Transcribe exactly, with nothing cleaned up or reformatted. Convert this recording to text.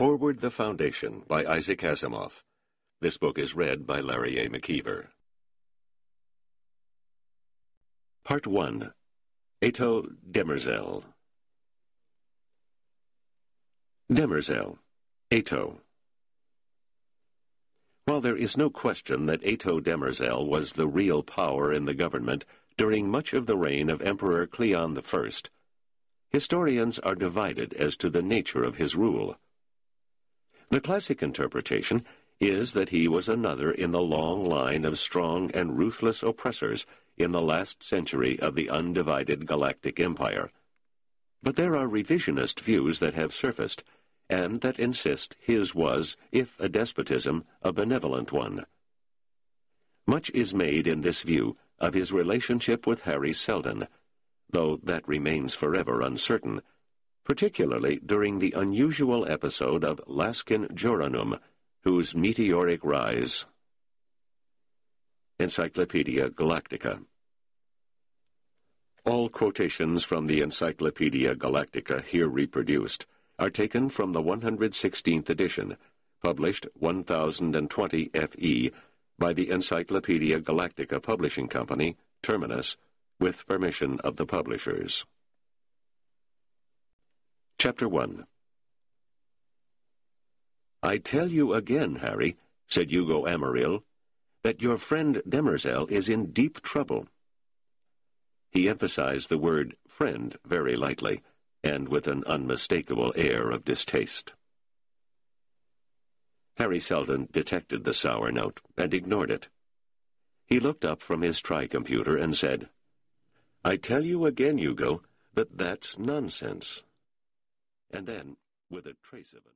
Forward the Foundation by Isaac Asimov. This book is read by Larry A. McKeever. Part one. Ato Demerzel. Demerzel. Ato. While there is no question that Ato Demerzel was the real power in the government during much of the reign of Emperor Cleon the First, historians are divided as to the nature of his rule. The classic interpretation is that he was another in the long line of strong and ruthless oppressors in the last century of the undivided galactic empire. But there are revisionist views that have surfaced, and that insist his was, if a despotism, a benevolent one. Much is made in this view of his relationship with Hari Seldon, though that remains forever uncertain, particularly during the unusual episode of Laskin Joranum, whose meteoric rise. Encyclopedia Galactica. All quotations from the Encyclopedia Galactica here reproduced are taken from the one hundred sixteenth edition, published one thousand twenty F E, by the Encyclopedia Galactica Publishing Company, Terminus, with permission of the publishers. Chapter one. "I tell you again, Harry," said Hugo Amaril, "that your friend Demerzel is in deep trouble." He emphasized the word friend very lightly, and with an unmistakable air of distaste. Hari Seldon detected the sour note and ignored it. He looked up from his tri-computer and said, "I tell you again, Hugo, that that's nonsense." And then, with a trace of it,